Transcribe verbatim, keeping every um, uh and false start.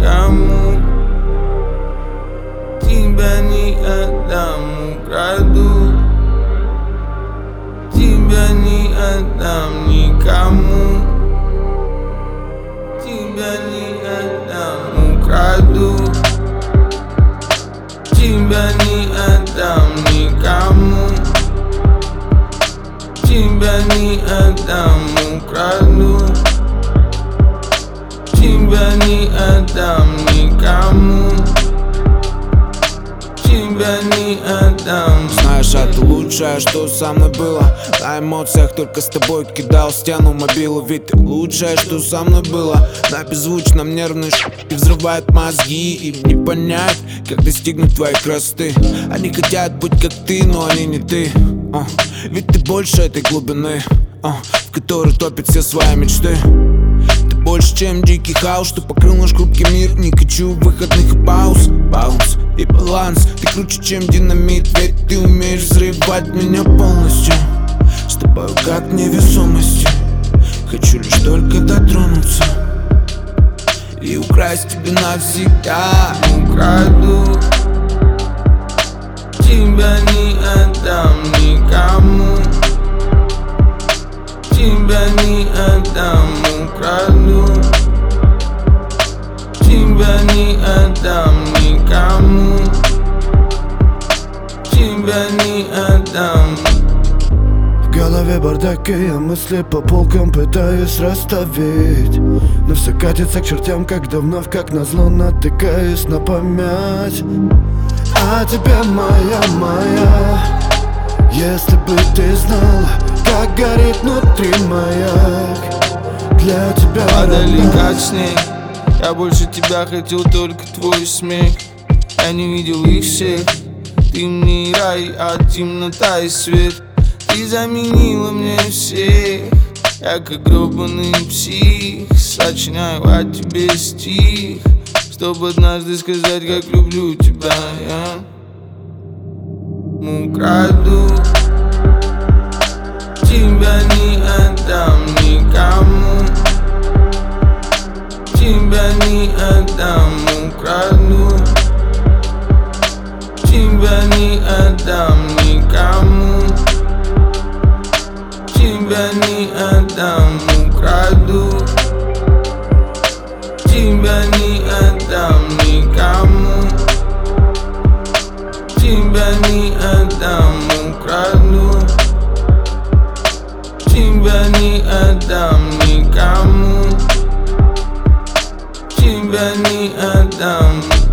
никому. Тебя не отдам, украду. Тебя не отдам никому. Тебя не отдам, украду. Тебя не отдам никому. Тебя не отдам, украду. Тебя не отдам никому. Тебя не отдам. Знаешь, это лучшее, что со мной было. На эмоциях только с тобой кидал стену мобилу. Ведь ты лучшее, что со мной было. На беззвучном нервной ш***и взрывает мозги. Им не понять, как достигнуть твоей красоты. Они хотят быть как ты, но они не ты. uh. Ведь ты больше этой глубины, uh, в которой топят все свои мечты. Ты больше, чем дикий хаос, что покрыл наш хрупкий мир. Не хочу выходных и пауз. Баунс и баланс. Ты круче, чем динамит, ведь ты умеешь взрывать меня полностью. С тобой как невесомости. Хочу лишь только дотронуться и украсть тебя навсегда. Украду. Тебя не отдам никому. Тебя не отдам, украду. Тебя не отдам никому. Тебя не отдам. В голове бардак, и я мысли по полкам пытаюсь расставить. Но все катится к чертям, когда вновь, как назло, натыкаюсь на память. А тебе, моя, моя, если бы ты знала, как горит внутри маяк для тебя Падали родная. как снег. Я больше тебя хотел, только твой смех. Я не видел их всех. Ты мне рай, а темнота и свет. Ты заменила мне всех. Я как гробаный псих сочиняю о тебе стих, чтобы однажды сказать, как люблю тебя я. Украду. Тебя не отдам никому. Тебя не отдам, украду. Тебя не отдам никому. Тебя не отдам, украду. Тебя не отдам никому. Тебя не отдам, украду. Тебя не отдам никому. Тебя не отдам.